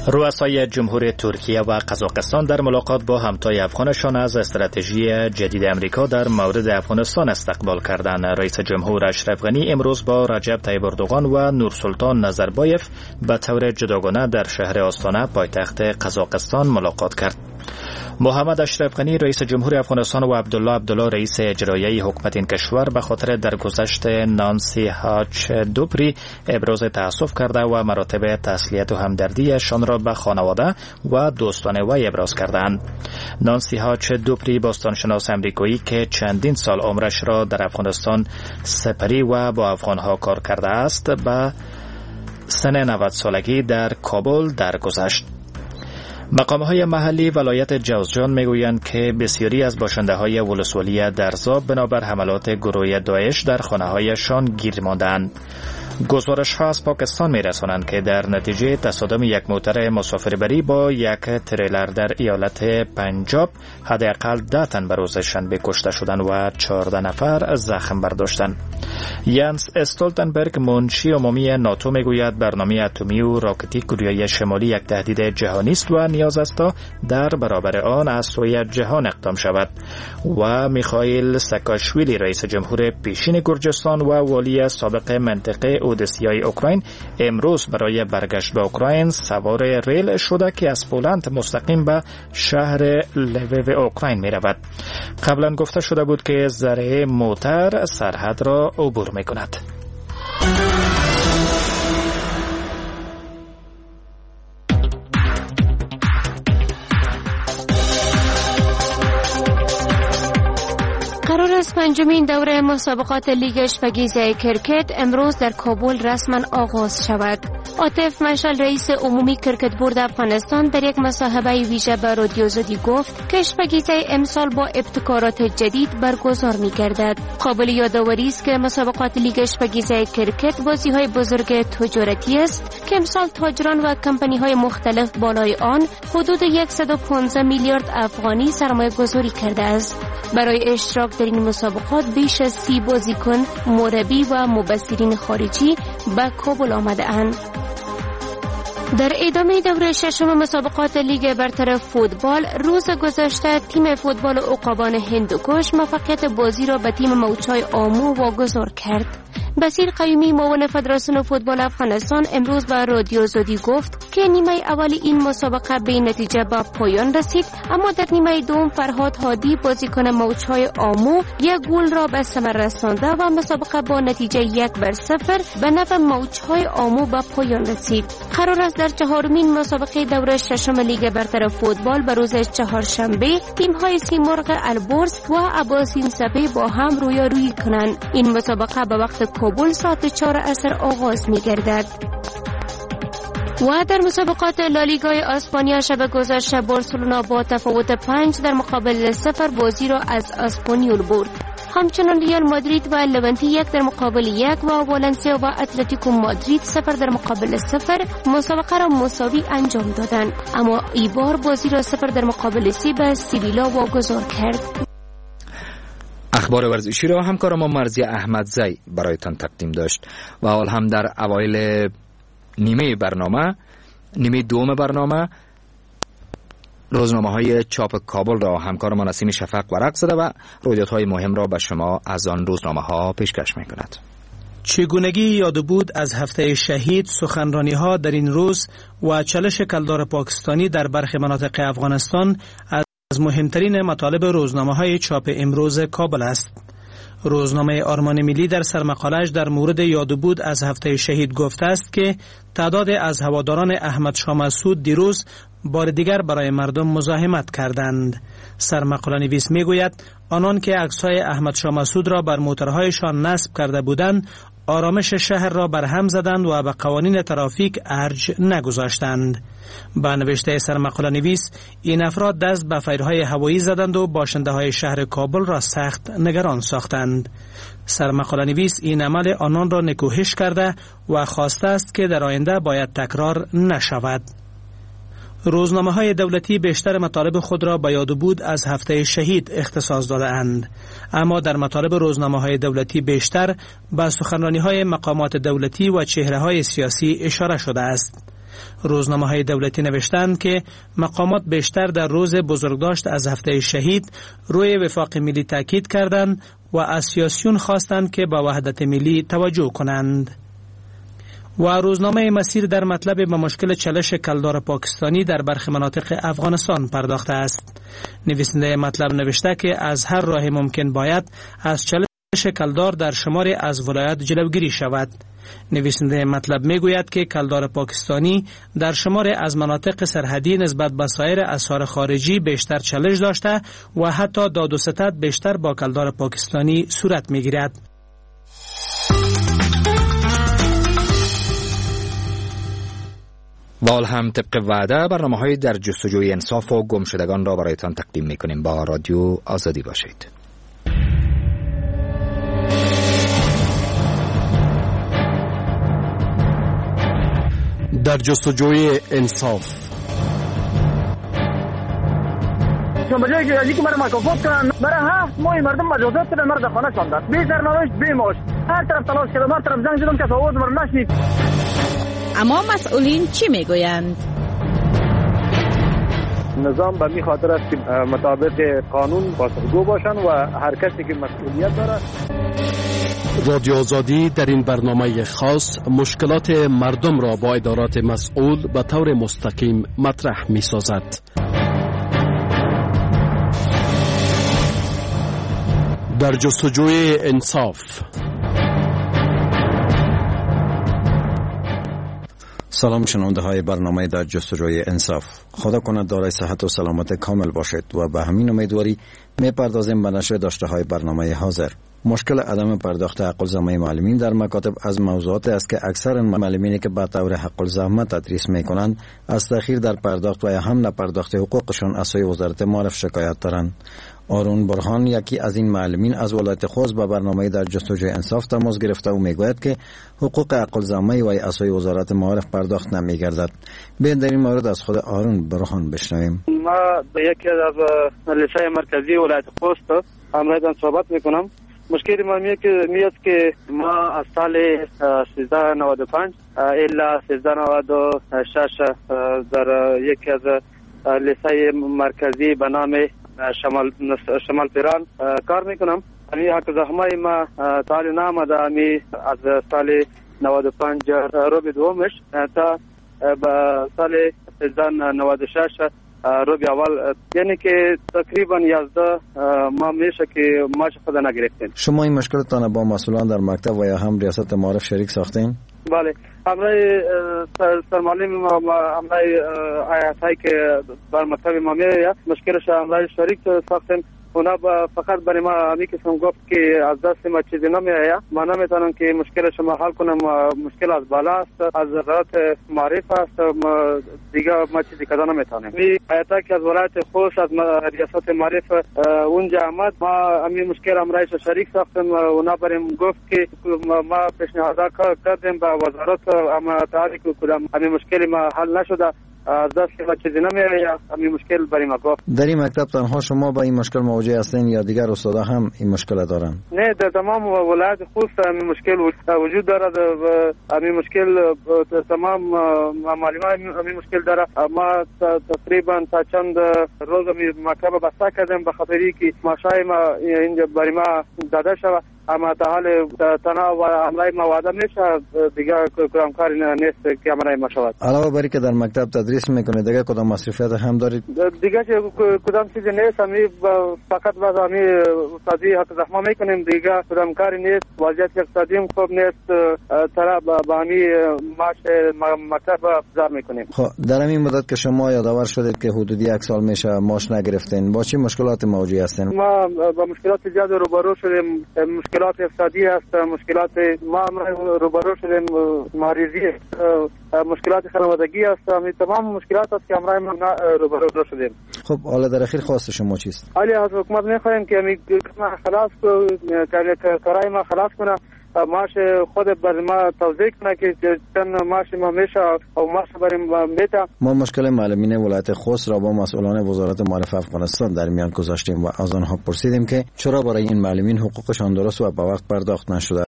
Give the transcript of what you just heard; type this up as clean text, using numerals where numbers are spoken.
رؤسای جمهوری ترکیه و قزاقستان در ملاقات با همتای افغانشان از استراتژی جدید امریکا در مورد افغانستان استقبال کردند. رئیس جمهور اشرف غنی امروز با رجب طیب اردوغان و نورسلطان نظربایف به طور جداگانه در شهر آستانه پایتخت قزاقستان ملاقات کرد. محمد اشرف غنی رئیس جمهور افغانستان و عبدالله رئیس اجرایی حکومت این کشور به خاطر درگذشت نانسی هاچدوپری ابراز تأسف کرده و مراتب تسلیت و همدردیشان را به خانواده و دوستان وی ابراز کردند. نانسی هاچدوپری باستانشناس امریکایی که چندین سال عمرش را در افغانستان سپری و با افغانها کار کرده است به سن 90 سالگی در کابل درگذشت. مقام‌های محلی ولایت جوزجان میگویند که بسیاری از باشنده‌های ولسوالی درزاب بنابر حملات گروه داعش در خانه‌هایشان گیر ماندند. گزارش‌ها از پاکستان می‌رسانند که در نتیجه تصادم یک موتر مسافربری با یک تریلر در ایالت پنجاب حداقل 10 تن به روز شنبه کشته شدند و 14 نفر زخم برداشتند. یانس استولتنبرگ منشی عمومی ناتو میگوید برنامه اتمی و راکتی کره شمالی یک تهدید جهانی است و نیاز است تا در برابر آن از سوی جهان اقدام شود. و میخائیل ساکاشویلی رئیس جمهور پیشین گرجستان و والی سابق منطقه اودسیای اوکراین امروز برای برگشت به اوکراین سوار ریل شده که از پولند مستقیم به شهر لویو اوکراین می رود. قبلا گفته شده بود که ذره موتر سرحد را عبور می کند. قرار است پنجمین دوره مسابقات لیگ اشپگیزی کرکت امروز در کابل رسما آغاز شود. عاطف مشعل رئیس عمومی کرکت بورد افغانستان در یک مصاحبه ویژه به رادیو زدی گفت که اشپگیزی امسال با ابتکارات جدید برگزار می‌گردد. قابل یادآوری است که مسابقات لیگ اشپگیزی کرکت بازی‌های بزرگ تجارتی است که امسال تاجران و کمپانی‌های مختلف بالای آن حدود 115 میلیارد افغانی سرمایه‌گذاری کرده است. برای اشتراک در این مسابقات بیش از 30 بازیکن، مربی و مبصرین خارجی به کابل آمده‌اند. در ادامه دوره ششم مسابقات لیگ برتر فوتبال روز گذشته تیم فوتبال عقابان هندوکش موفقیت بازی را به تیم موچای آمو واگذار کرد. بصیر قیومی معاون فدراسیون فوتبال افغانستان امروز به رادیو زدی گفت که نیمه اول این مسابقه به نتیجه به پایان رسید، اما در نیمه دوم فرهاد هادی بازیکن موچهای آمو یک گل را به ثمر رسانده و مسابقه با نتیجه 1-0 به نفع موچهای آمو به پایان رسید. قرار است در چهارمین مسابقه دوره ششم لیگ برتر فوتبال به روز چهارشنبه تیم‌های سیمرغ البرز و عباسین سپه با هم رویارویی کنند. این مسابقه به وقت کابل ساعت 4 عصر آغاز می گردد. و در مسابقات لالیگای اسپانیا شب گذشته بارسلونا با تفاوت 5 در مقابل 0 بازی را از اسپانیول برد. همچنان ریال مادرید و لونتی 1 در مقابل 1 و والنسیا و اتلتیکو مادرید 0 در مقابل 0 مسابقه را مساوی انجام دادند، اما ایبار بازی را 0 در مقابل 3 به سیویلا واگذار کرد. اخبار ورزشی را همکار ما مرزی احمدزی برایتان تقدیم داشت و حال هم در اوایل نیمه دوم برنامه روزنامه‌های چاپ کابل را همکار ما نسیم شفق ورق زده و رویدادهای مهم را به شما از آن روزنامه‌ها پیشکش می‌کند. چگونگی یاد بود از هفته شهید، سخنرانی‌ها در این روز و چالش کلدار پاکستانی در برخی مناطق افغانستان از مهمترین مطالب روزنامه‌های چاپ امروز کابل است. روزنامه آرمان ملی در سرمقاله‌اش در مورد یاد بود از هفته شهید گفته است که تعداد از هواداران احمد شاه مسعود دیروز بار دیگر برای مردم مزاحمت کردند. سرمقاله نویس میگوید آنان که عکس‌های احمد شاه مسعود را بر موترهایشان نصب کرده بودند آرامش شهر را برهم زدند و به قوانین ترافیک ارج نگذاشتند. با نوشته سرمقاله نویس این افراد دست به فیرهای هوایی زدند و باشنده‌های شهر کابل را سخت نگران ساختند. سرمقاله نویس این عمل آنان را نکوهش کرده و خواسته است که در آینده باید تکرار نشود. روزنامه‌های دولتی بیشتر مطالب خود را به یاد بود از هفته شهید اختصاص داده‌اند، اما در مطالب روزنامه‌های دولتی بیشتر به سخنرانی‌های مقامات دولتی و چهره‌های سیاسی اشاره شده است. روزنامه‌های دولتی نوشتند که مقامات بیشتر در روز بزرگداشت از هفته شهید روی وفاق ملی تاکید کردند و از سیاسیون خواستند که با وحدت ملی توجه کنند. و روزنامه مسیر در مطلب به مشکل چالش کلدار پاکستانی در برخی مناطق افغانستان پرداخته است. نویسنده مطلب نوشته که از هر راه ممکن باید از چالش کلدار در شماری از ولایات جلوگیری شود. نویسنده مطلب میگوید که کلدار پاکستانی در شماری از مناطق سرحدی نسبت به سایر اسعار خارجی بیشتر چالش داشته و حتی داد و ستد بیشتر با کلدار پاکستانی صورت میگیرد. وال هم طبق وعده برنامه‌های در جستجوی انصاف و گمشدگان را برایتان تقدیم می‌کنیم. با رادیو آزادی باشید. در جستجوی انصاف. به جایی که ازی که مرا مکافات کنن برای 7 ماه مردم مجازات کردن، مرا در خانه شاندن، بی سرنوشت بی معاش، هر طرف تلاش کردم، هر طرف زنگ زدم که آواز مرا نشنید. اما مسئولین چی میگویند؟ نظام به می خاطر است که مطابق قانون پاسخگو باشند و هر کسی که مسئولیت دارد. رادیو آزادی در این برنامه خاص مشکلات مردم را با ادارات مسئول به طور مستقیم مطرح می سازد. در جستجوی انصاف. سلام شنونده های برنامه در جستجوی انصاف. خدا کند دارای صحت و سلامت کامل باشید و به همین امیدواری می پردازیم به نشر داشته های برنامه حاضر. مشکل عدم پرداخت حق الزحمه معلمین در مکاتب از موضوعات است که اکثر معلمینی که به طور حق الزحمه تدریس می کنند از تأخیر در پرداخت و یا هم نپرداخت حقوقشان از سوی وزارت معارف شکایت دارند. آرون برهان یکی از این معلمین از ولایت خوست به برنامه در جستجوی انصاف تماس گرفته و میگوید که حقوق حق الزحمه و از سوی وزارت معارف پرداخت نمیگردد. بیاید در این مورد از خود آرون برهان بشنویم. ما به یکی از لیسای مرکزی ولایت خوست امروز صحبت میکنم. مشکل ما میاد که ما از سال 1395 الا 1396 در یکی از لیسای مرکزی به نام شمال پیران کار میکنم. امی حق زحمه ما تعالی نامده امی از سال 95 روبی دومش تا به سال 1396 روبی اول، یعنی که تقریبا 11 ماه میشه که ما خود نگرفتیم. شما این مشکلتان با مسئولان در مکتب و یا هم ریاست معارف شریک ساختین؟ بله، امرای سرمعلم امرای آیاتایی که بر مکتب ما میره مشکلش امرای شریک ساختیم. اونا فقط برای ما همی کسیم گفت که از دست ما چیزی نمیآید، ما نمیتونم که مشکلش ما حل کنم. مشکل از بالا است، از وزارت معارف است، دیگه ما چیزی کدا نمیتونیم. می آیاتا که از ولایت خوست از ریاست معارف اونجا آمد، ما همی مشکل امرایش شریک ساختیم. اونا بریم گفت که ما پیشنهاد کردیم به وزارت، اما تعالی که کدام همی مشکل ما حل نشده، از دست که ما چیزی نمیآید. همین مشکل برای ما گفت. در این مکتب تنها شما با این مشکل مواجه هستین یا دیگر استادا هم این مشکل دارن؟ نه، در تمام ولایت خوست همین مشکل وجود دارد. همین مشکل تمام معلمان همین مشکل داره. ما تقریبا تا چند روز مکتب بسته کردیم به خاطری که ماشای ما اینجا برای ما داده شود، اما تا حال تنها و عملای مواد میشه، دیگه کدام کاری نیست که عملای ما شود. علاوه بر که در مکتب تدریس میکنه دیگه کدام مصرفیات هم دارید؟ دیگه کدام چیزی نیست، همی فقط باز همی استادی حق زحمه میکنیم، دیگه کدام کاری نیست. وضعیت اقتصادی خوب نیست، طرف با همی معاش مکتب گذار میکنیم. خب در این مدت که شما یادآور شدید که حدود 1 سال میشه معاش نگرفتین، با چه مشکلات مواجه هستین؟ ما با مشکلات زیاد روبرو شدیم. مشکلات اقتصادی است، مشکلات ما روبرو شدیم، مریضی، مشکلات خانوادگی است، تمام مشکلات است که امرای ما روبرو شدیم. خب حالا در اخیر خواست شما چیست؟ حالی از حکومت میخوایم که خلاص کارای ما خلاص کنه، معاش خود بر ما توضیح کنه که چند معاش ما میشه و معاش برای ما میده. ما مشکل معلمین ولایت خوست را با مسئولان وزارت معارف افغانستان در میان گذاشتیم و از آنها پرسیدیم که چرا برای این معلمین حقوقشان درست و به وقت پرداخت نشده